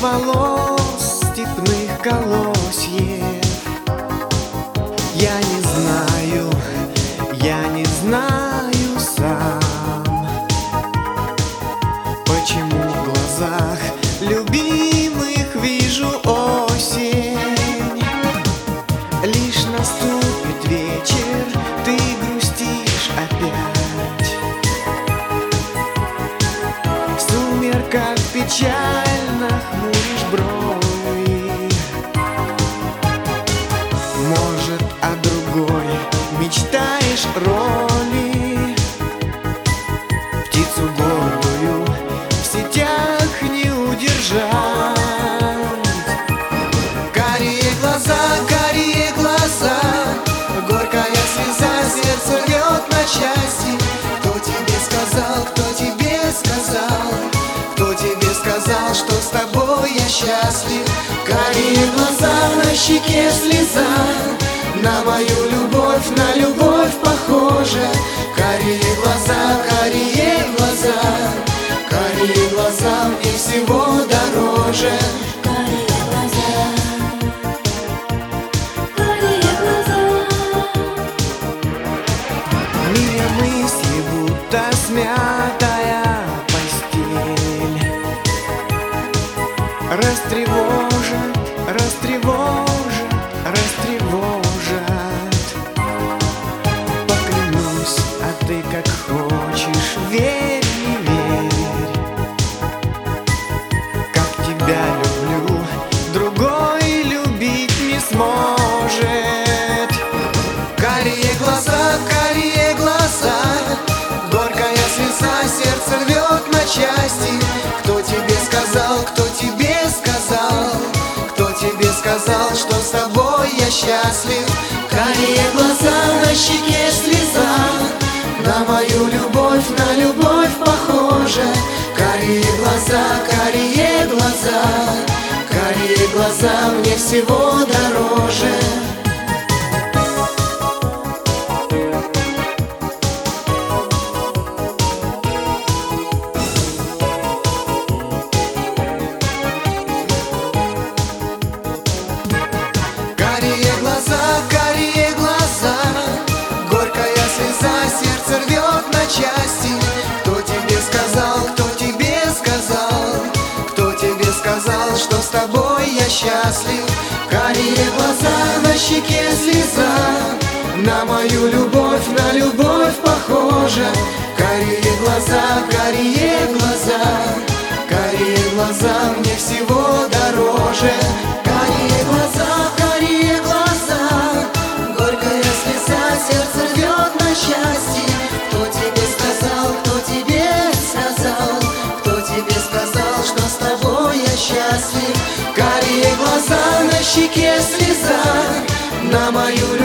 волос степных колосьев. Я не знаю сам, почему в глазах любимых вижу осень. Лишь наступит вечер, ты грустишь опять. В сумерках печально хмуришь брови. Может, о другой мечтаешь роли. Птицу гордую в сетях не удержать. Карие глаза, горькая слеза, сердце рвет на части. Кто тебе сказал, что с тобой я счастлив? Карие глаза, на щеке слеза, на мою любовь, на любовь похожа. Карие глаза, мне всего дороже. Карие глаза. Мир мысли, будто смятая постель, растревожит. Поклянусь, а ты как хочешь, верь, не верь. Как тебя люблю, другой любить не сможет. Карие глаза, горькая слеза, сердце рвет на части. Кто тебе сказал, что с тобой я счастлив? Карие глаза, на щеке слеза, на мою любовь, на любовь похожа. Карие глаза, мне всего дороже. Карие глаза, горькая слеза, сердце рвет на части. Кто тебе сказал, что с тобой я счастлив? Карие глаза, на щеке слеза, на мою любовь, на любовь похожа. Карие глаза, мне всего дороже. Карие глаза, горькая слеза, сердце рвет на части. Кто тебе сказал, что с тобой я счастлив? Карие глаза, на щеке слеза, на мою